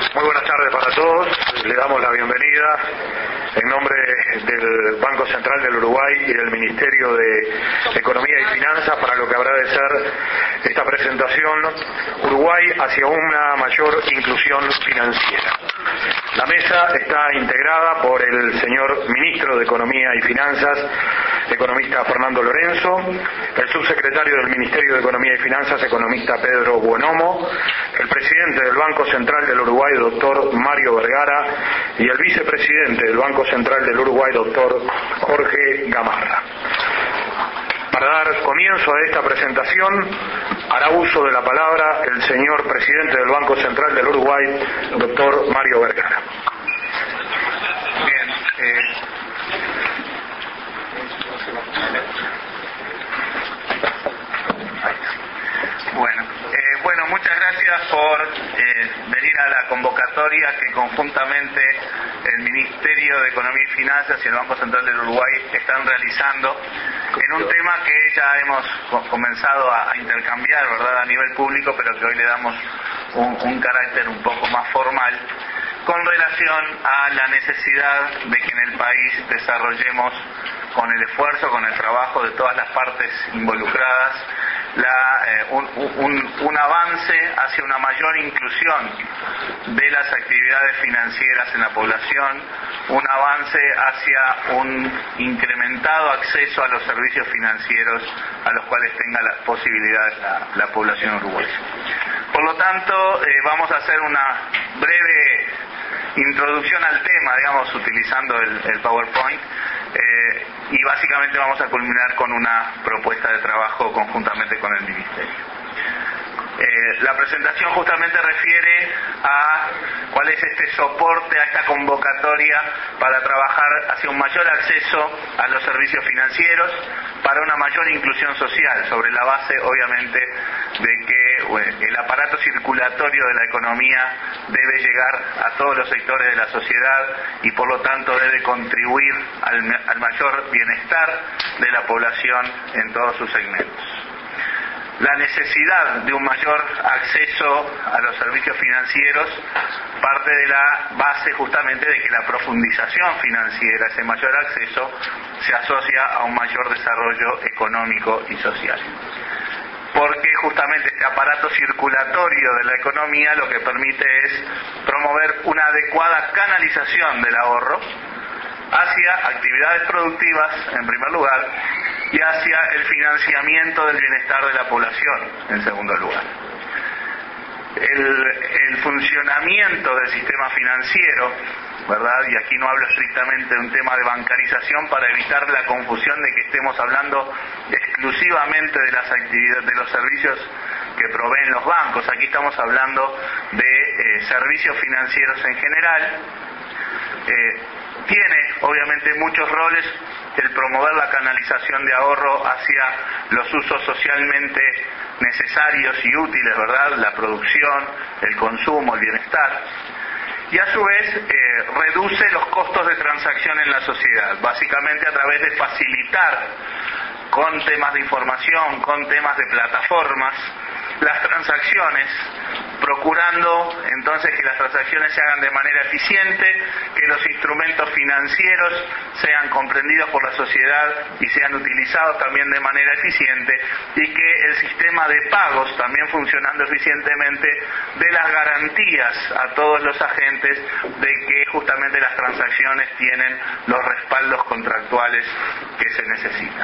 Muy buenas tardes para todos. Le damos la bienvenida en nombre del Banco Central del Uruguay y del Ministerio de Economía y Finanzas para lo que habrá de ser esta presentación Uruguay hacia una mayor inclusión financiera. La mesa está integrada por el señor Ministro de Economía y Finanzas, economista Fernando Lorenzo, el subsecretario del Ministerio de Economía y Finanzas, economista Pedro Buonomo, el presidente del Banco Central del Uruguay, doctor Mario Vergara, y el vicepresidente del Banco Central del Uruguay, doctor Jorge Gamarra. Para dar comienzo a esta presentación, hará uso de la palabra el señor presidente del Banco Central del Uruguay, doctor Mario Vergara. Bien, bueno, muchas gracias por venir a la convocatoria que conjuntamente el Ministerio de Economía y Finanzas y el Banco Central del Uruguay están realizando en un tema que ya hemos comenzado a intercambiar, ¿verdad?, a nivel público, pero que hoy le damos un carácter un poco más formal, con relación a la necesidad de que en el país desarrollemos con el esfuerzo, con el trabajo de todas las partes involucradas, un avance hacia una mayor inclusión de las actividades financieras en la población, un avance hacia un incrementado acceso a los servicios financieros a los cuales tenga las posibilidades la población uruguaya. Por lo tanto, vamos a hacer una breve introducción al tema, digamos, utilizando el PowerPoint, y básicamente vamos a culminar con una propuesta de trabajo conjuntamente con el Ministerio. La presentación justamente refiere a cuál es este soporte, a esta convocatoria para trabajar hacia un mayor acceso a los servicios financieros, para una mayor inclusión social, sobre la base, obviamente, de que el aparato circulatorio de la economía debe llegar a todos los sectores de la sociedad y por lo tanto debe contribuir al mayor bienestar de la población en todos sus segmentos. La necesidad de un mayor acceso a los servicios financieros parte de la base justamente de que la profundización financiera, ese mayor acceso, se asocia a un mayor desarrollo económico y social. Porque justamente este aparato circulatorio de la economía lo que permite es promover una adecuada canalización del ahorro hacia actividades productivas, en primer lugar, y hacia el financiamiento del bienestar de la población, en segundo lugar. El funcionamiento del sistema financiero, ¿verdad? Y aquí no hablo estrictamente de un tema de bancarización para evitar la confusión de que estemos hablando exclusivamente de las actividades, de los servicios que proveen los bancos. Aquí estamos hablando de servicios financieros en general. Tiene obviamente muchos roles el promover la canalización de ahorro hacia los usos socialmente necesarios y útiles, ¿verdad? La producción, el consumo, el bienestar. Y a su vez reduce los costos de transacción en la sociedad, básicamente a través de facilitar con temas de información, con temas de plataformas, las transacciones, procurando entonces que las transacciones se hagan de manera eficiente, que los instrumentos financieros sean comprendidos por la sociedad y sean utilizados también de manera eficiente, y que el sistema de pagos, también funcionando eficientemente, dé las garantías a todos los agentes de que justamente las transacciones tienen los respaldos contractuales que se necesitan.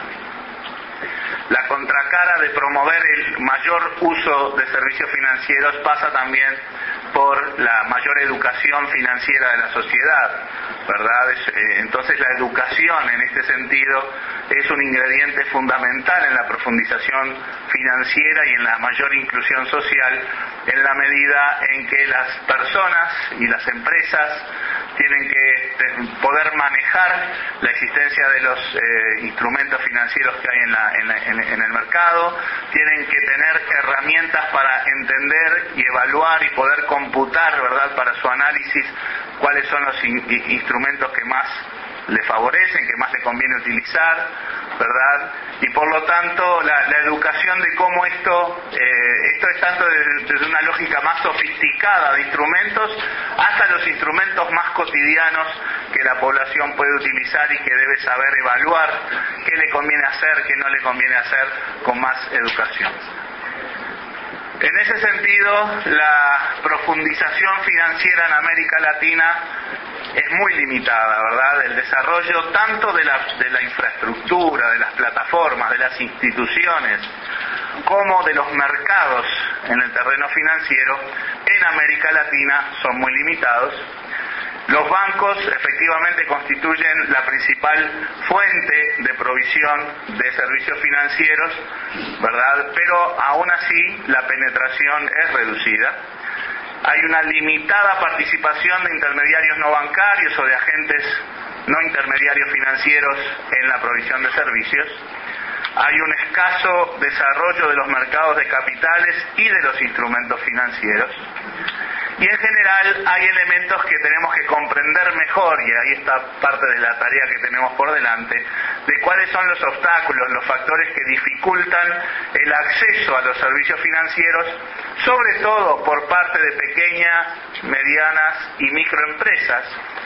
La contracara de promover el mayor uso de servicios financieros pasa también por la mayor educación financiera de la sociedad, ¿verdad? Entonces la educación en este sentido es un ingrediente fundamental en la profundización financiera y en la mayor inclusión social, en la medida en que las personas y las empresas tienen que poder manejar la existencia de los instrumentos financieros que hay en el mercado, tienen que tener herramientas para entender y evaluar y poder computar, ¿verdad?, para su análisis cuáles son los instrumentos que más le favorecen, que más le conviene utilizar, ¿verdad? Y por lo tanto la educación de cómo esto es tanto desde una lógica más sofisticada de instrumentos a los instrumentos más cotidianos que la población puede utilizar y que debe saber evaluar qué le conviene hacer, qué no le conviene hacer con más educación. En ese sentido, la profundización financiera en América Latina es muy limitada, ¿verdad? El desarrollo tanto de la infraestructura, de las plataformas, de las instituciones, como de los mercados en el terreno financiero en América Latina son muy limitados. Los bancos efectivamente constituyen la principal fuente de provisión de servicios financieros, ¿verdad? Pero aún así la penetración es reducida. Hay una limitada participación de intermediarios no bancarios o de agentes no intermediarios financieros en la provisión de servicios. Hay un escaso desarrollo de los mercados de capitales y de los instrumentos financieros. Y en general hay elementos que tenemos que comprender mejor, y ahí está parte de la tarea que tenemos por delante, de cuáles son los obstáculos, los factores que dificultan el acceso a los servicios financieros, sobre todo por parte de pequeñas, medianas y microempresas,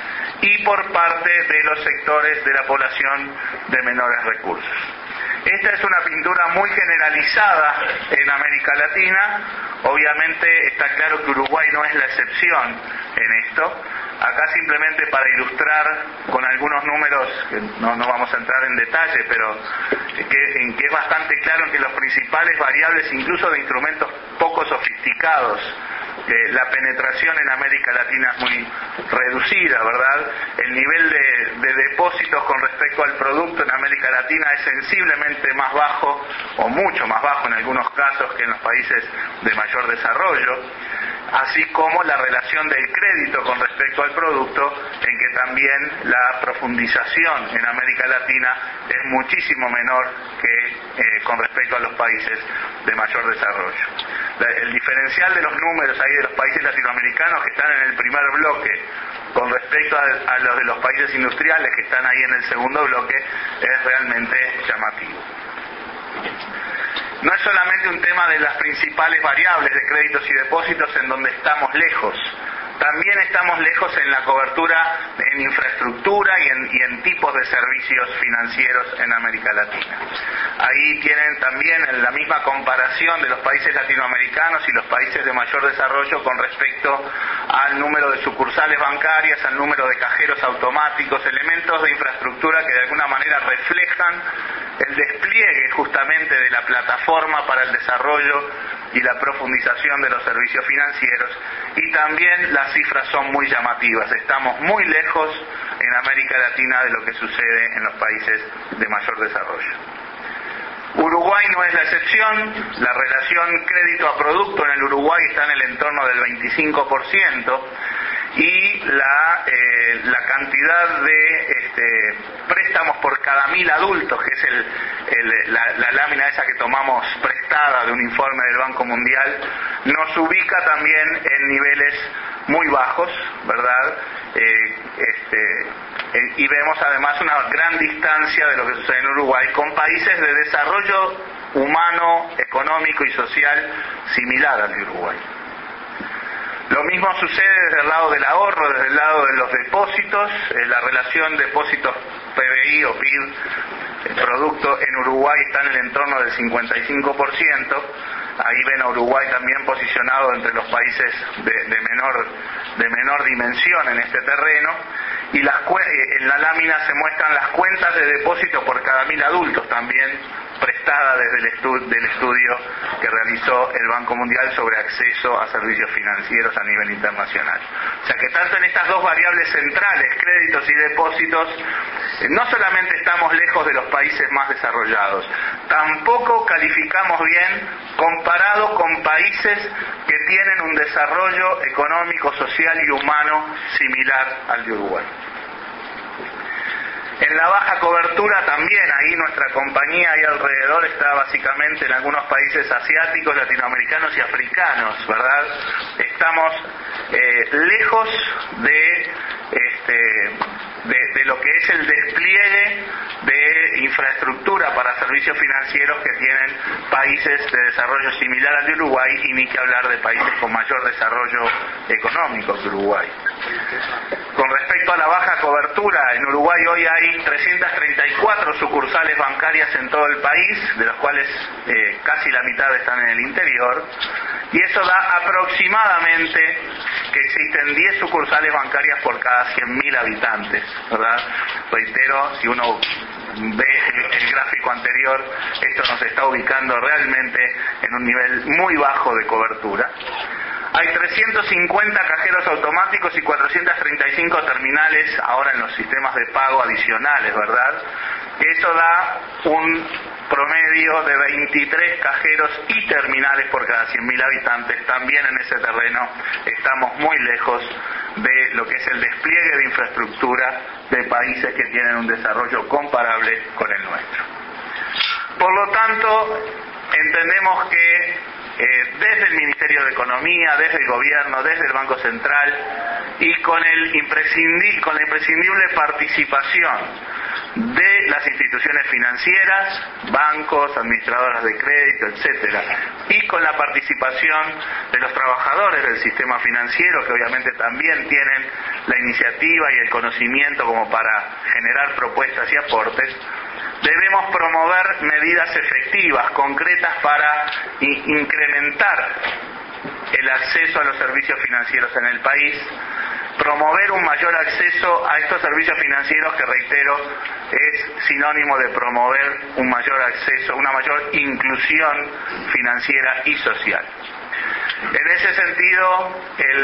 y por parte de los sectores de la población de menores recursos. Esta es una pintura muy generalizada en América Latina. Obviamente está claro que Uruguay no es la excepción en esto. Acá simplemente para ilustrar con algunos números, que no vamos a entrar en detalle, pero que es bastante claro que los principales variables, incluso de instrumentos poco sofisticados, la penetración en América Latina es muy reducida, ¿verdad? El nivel de depósitos con respecto al producto en América Latina es sensiblemente más bajo, o mucho más bajo en algunos casos, que en los países de mayor desarrollo, así como la relación del crédito con respecto al producto, en que también la profundización en América Latina es muchísimo menor que con respecto a los países de mayor desarrollo. El diferencial de los números ahí de los países latinoamericanos que están en el primer bloque con respecto a los de los países industriales que están ahí en el segundo bloque es realmente llamativo. No es solamente un tema de las principales variables de créditos y depósitos en donde estamos lejos, también estamos lejos en la cobertura en infraestructura y en tipos de servicios financieros en América Latina. Ahí tienen también la misma comparación de los países latinoamericanos y los países de mayor desarrollo con respecto al número de sucursales bancarias, al número de cajeros automáticos, elementos de infraestructura que de alguna manera reflejan el despliegue justamente de la plataforma para el desarrollo y la profundización de los servicios financieros, y también las cifras son muy llamativas. Estamos muy lejos en América Latina de lo que sucede en los países de mayor desarrollo. Uruguay no es la excepción. La relación crédito a producto en el Uruguay está en el entorno del 25%, y la cantidad de préstamos por cada 1.000 adultos, que es la lámina esa que tomamos prestada de un informe del Banco Mundial, nos ubica también en niveles muy bajos, ¿verdad? Y vemos además una gran distancia de lo que sucede en Uruguay con países de desarrollo humano, económico y social similar al de Uruguay. Lo mismo sucede desde el lado del ahorro, desde el lado de los depósitos. La relación depósitos PBI o PIB, el producto en Uruguay está en el entorno del 55%. Ahí ven a Uruguay también posicionado entre los países de menor dimensión en este terreno. Y en la lámina se muestran las cuentas de depósito por cada 1.000 adultos, también prestada desde del estudio que realizó el Banco Mundial sobre acceso a servicios financieros a nivel internacional. O sea que tanto en estas dos variables centrales, créditos y depósitos, no solamente estamos lejos de los países más desarrollados, tampoco calificamos bien comparado con países que tienen un desarrollo económico, social y humano similar al de Uruguay. En la baja cobertura también, ahí nuestra compañía ahí alrededor está básicamente en algunos países asiáticos, latinoamericanos y africanos, ¿verdad? Estamos lejos de lo que es el despliegue de infraestructura para servicios financieros que tienen países de desarrollo similar al de Uruguay, y ni que hablar de países con mayor desarrollo económico que Uruguay. Con respecto a la baja cobertura, en Uruguay hoy hay 334 sucursales bancarias en todo el país, de las cuales casi la mitad están en el interior, y eso da aproximadamente que existen 10 sucursales bancarias por cada 100.000 habitantes, ¿verdad? Reitero, si uno ve el gráfico anterior, esto nos está ubicando realmente en un nivel muy bajo de cobertura. Hay 350 cajeros automáticos y 435 terminales ahora en los sistemas de pago adicionales, ¿verdad? Eso da un promedio de 23 cajeros y terminales por cada 100.000 habitantes. También en ese terreno estamos muy lejos de lo que es el despliegue de infraestructura de países que tienen un desarrollo comparable con el nuestro. Por lo tanto, entendemos que desde el Ministerio de Economía, desde el Gobierno, desde el Banco Central y con la imprescindible participación de las instituciones financieras, bancos, administradoras de crédito, etcétera, y con la participación de los trabajadores del sistema financiero, que obviamente también tienen la iniciativa y el conocimiento como para generar propuestas y aportes, debemos promover medidas efectivas, concretas para incrementar el acceso a los servicios financieros en el país, promover un mayor acceso a estos servicios financieros que, reitero, es sinónimo de promover un mayor acceso, una mayor inclusión financiera y social. En ese sentido,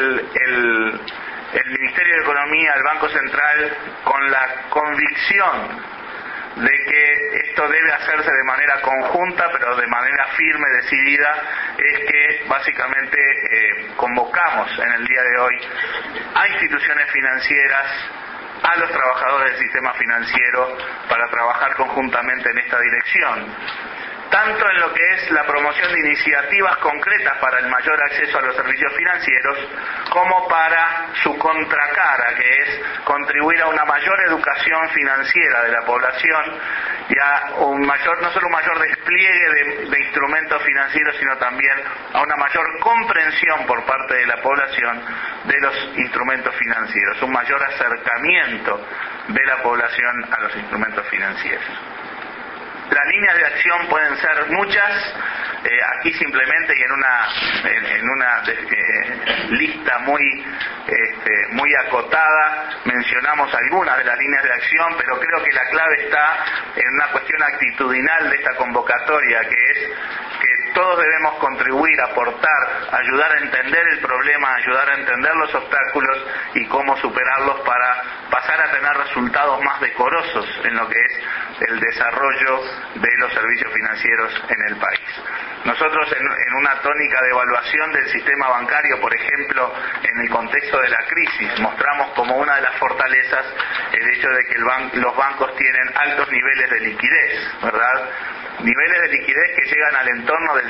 el Ministerio de Economía, el Banco Central, con la convicción de que esto debe hacerse de manera conjunta, pero de manera firme, decidida, es que básicamente convocamos en el día de hoy a instituciones financieras, a los trabajadores del sistema financiero, para trabajar conjuntamente en esta dirección, tanto en lo que es la promoción de iniciativas concretas para el mayor acceso a los servicios financieros, como para su contracara, que es contribuir a una mayor educación financiera de la población y a no solo un mayor despliegue de instrumentos financieros, sino también a una mayor comprensión por parte de la población de los instrumentos financieros, un mayor acercamiento de la población a los instrumentos financieros. Las líneas de acción pueden ser muchas. Aquí simplemente y en una lista muy acotada mencionamos algunas de las líneas de acción, pero creo que la clave está en una cuestión actitudinal de esta convocatoria, que es que todos debemos contribuir, aportar, ayudar a entender el problema, ayudar a entender los obstáculos y cómo superarlos para pasar a tener resultados más decorosos en lo que es el desarrollo de los servicios financieros en el país. Nosotros en una tónica de evaluación del sistema bancario, por ejemplo, en el contexto de la crisis, mostramos como una de las fortalezas el hecho de que los bancos tienen altos niveles de liquidez, ¿verdad? Niveles de liquidez que llegan al entorno del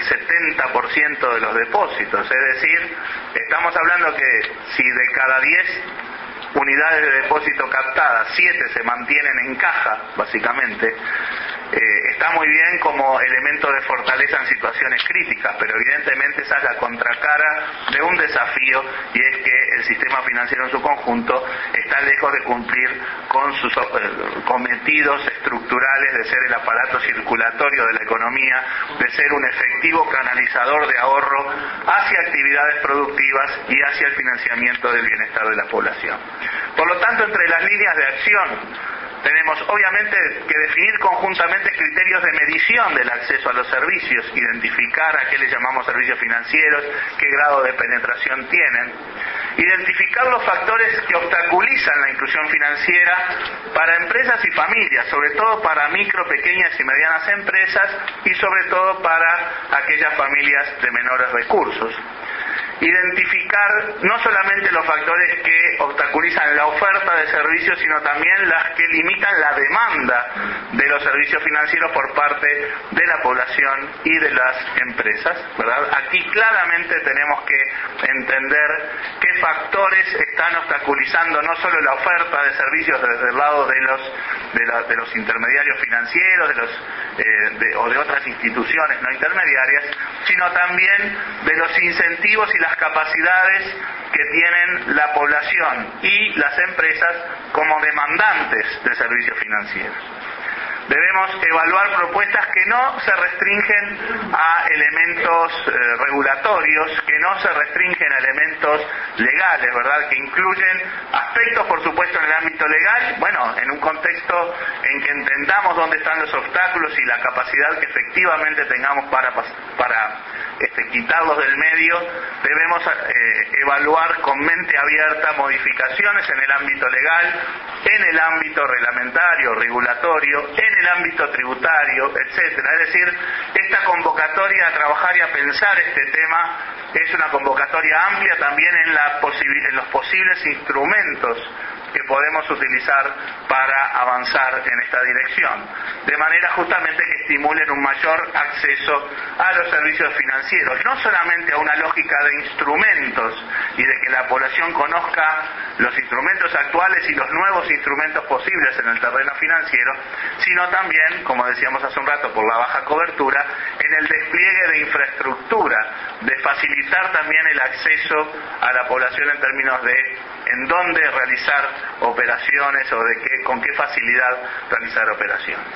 70% de los depósitos, es decir, estamos hablando que si de cada 10 unidades de depósito captadas, 7 se mantienen en caja, básicamente, está muy bien como elemento de fortaleza en situaciones críticas, pero evidentemente esa es la contracara de un desafío, y es que el sistema financiero en su conjunto está lejos de cumplir con sus cometidos estructurales de ser el aparato circulatorio de la economía, de ser un efectivo canalizador de ahorro hacia actividades productivas y hacia el financiamiento del bienestar de la población. Por lo tanto, entre las líneas de acción tenemos obviamente que definir conjuntamente criterios de medición del acceso a los servicios, identificar a qué le llamamos servicios financieros, qué grado de penetración tienen, identificar los factores que obstaculizan la inclusión financiera para empresas y familias, sobre todo para micro, pequeñas y medianas empresas y sobre todo para aquellas familias de menores recursos. Identificar no solamente los factores que obstaculizan la oferta de servicios, sino también las que limitan la demanda de los servicios financieros por parte de la población y de las empresas, ¿verdad? Aquí claramente tenemos que entender qué factores están obstaculizando no solo la oferta de servicios desde el lado de los intermediarios financieros, o de otras instituciones no intermediarias, sino también de los incentivos y las capacidades que tienen la población y las empresas como demandantes de servicios financieros. Debemos evaluar propuestas que no se restringen a elementos regulatorios, que no se restringen a elementos legales, ¿verdad? Que incluyen aspectos, por supuesto, en el ámbito legal, bueno, en un contexto en que entendamos dónde están los obstáculos y la capacidad que efectivamente tengamos para quitarlos del medio. Debemos evaluar con mente abierta modificaciones en el ámbito legal, en el ámbito reglamentario, regulatorio, en el ámbito tributario, etcétera. Es decir, esta convocatoria a trabajar y a pensar este tema es una convocatoria amplia también en los posibles instrumentos que podemos utilizar para avanzar en esta dirección, de manera justamente que estimulen un mayor acceso a los servicios financieros, no solamente a una lógica de instrumentos y de que la población conozca los instrumentos actuales y los nuevos instrumentos posibles en el terreno financiero, sino también, como decíamos hace un rato, por la baja cobertura, en el despliegue de infraestructura, de facilitar también el acceso a la población en términos de en dónde realizar operaciones o con qué facilidad realizar operaciones.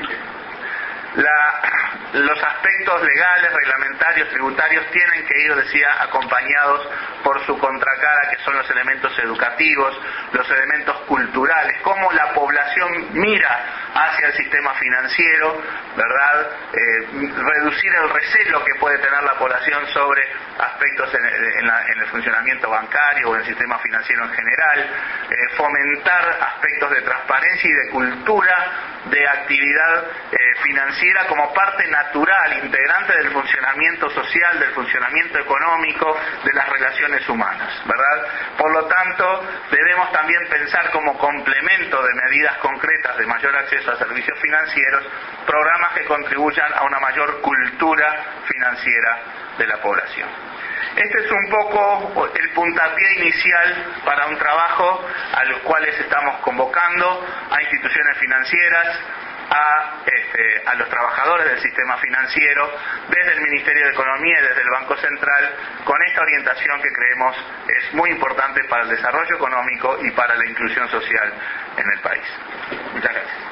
Los aspectos legales, reglamentarios, tributarios tienen que ir, decía, acompañados por su contracara, que son los elementos educativos, los elementos culturales, cómo la población mira hacia el sistema financiero, ¿verdad? Reducir el recelo que puede tener la población sobre aspectos en el funcionamiento bancario o en el sistema financiero en general, fomentar aspectos de transparencia y de cultura de actividad financiera como parte natural, integrante del funcionamiento social, del funcionamiento económico, de las relaciones humanas, ¿verdad? Por lo tanto, debemos también pensar como complemento de medidas concretas de mayor acceso a servicios financieros, programas que contribuyan a una mayor cultura financiera de la población. Este es un poco el puntapié inicial para un trabajo al cual estamos convocando a instituciones financieras, a los trabajadores del sistema financiero, desde el Ministerio de Economía y desde el Banco Central, con esta orientación que creemos es muy importante para el desarrollo económico y para la inclusión social en el país. Muchas gracias.